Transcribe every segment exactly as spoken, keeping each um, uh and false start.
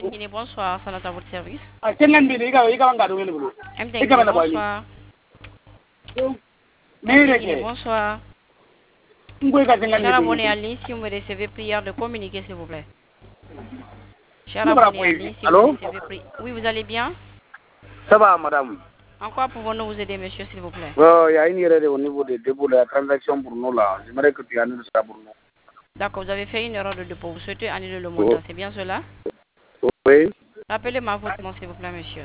Guinée, bonsoir, ça à votre service. Ah, c'est l'un des gars, il y a un gars qui est venu. Bonsoir. Guinée, bonsoir. Cher abonné à ligne, si vous me recevez, prière de communiquer, s'il vous plaît. Cher abonné à ligne, si vous me recevez, prière. Oui, vous allez bien? Ça va, madame? En quoi pouvons-nous vous aider, monsieur, s'il vous plaît? Oh, il y a une erreur au niveau des dépôts de la transaction pour nous, là. J'aimerais que tu annules ça pour nous. D'accord, vous avez fait une erreur de dépôt. Vous souhaitez annuler le montant, Oh. c'est bien cela? Oui. Rappelez-moi votre nom, s'il vous plaît, monsieur.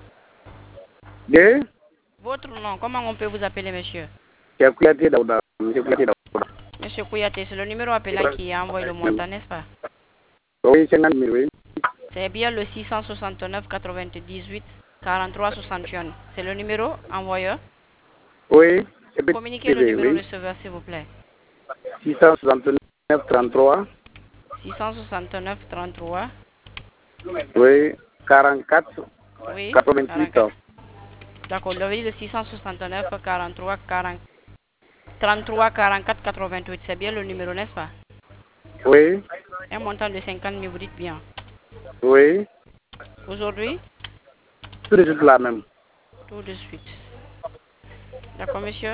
De? Votre nom, comment on peut vous appeler, monsieur? C'est Kouyaté Daouda. Monsieur Kouyaté Daouda. Monsieur Kouyaté, c'est le numéro appelant qui a envoyé le montant, n'est-ce pas? Oui, cinquante mille, oui. C'est bien le six cent soixante-neuf quatre-vingt-dix-huit quarante-trois soixante et un. C'est le numéro envoyeur? Oui. Communiquez le numéro receveur, s'il vous plaît. six cent soixante-neuf trente-trois. six cent soixante-neuf trente-trois. Oui. quarante-quatre. Oui. quatre-vingt-huit. D'accord, le le six cent soixante-neuf quarante-trois quarante, trente-trois quarante-quatre quatre-vingt-huit. C'est bien le numéro, n'est-ce pas? Oui. Un montant de cinquante mille, vous dites bien. Oui. Aujourd'hui? Tout de suite là même. Tout de suite. D'accord, monsieur?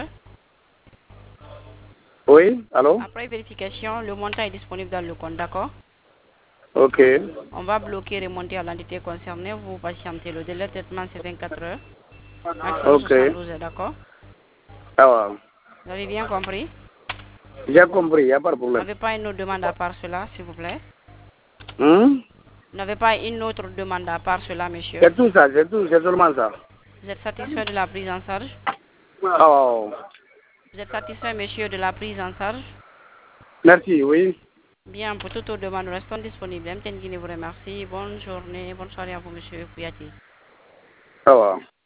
Oui, allô? Après vérification, le montant est disponible dans le compte, d'accord? Ok. On va bloquer et remonter à l'entité concernée. Vous patientez. Le délai de traitement, c'est vingt-quatre heures. Maximum Ok. soixante-douze heures, d'accord? Ça va. Vous avez bien compris? J'ai compris, il n'y a pas de Vous problème. n'avez pas une autre demande à part cela, s'il vous plaît? Hum? Vous n'avez pas une autre demande à part cela, monsieur? C'est tout ça, c'est tout, c'est seulement ça. Vous êtes satisfait de la prise en charge? Oh. Vous êtes satisfait, monsieur, de la prise en charge? Merci, oui. Bien, pour toute autre demande, nous restons disponibles. M T N Guinée vous remercie. Bonne journée, bonne soirée à vous, monsieur Kouyaté. Ça va.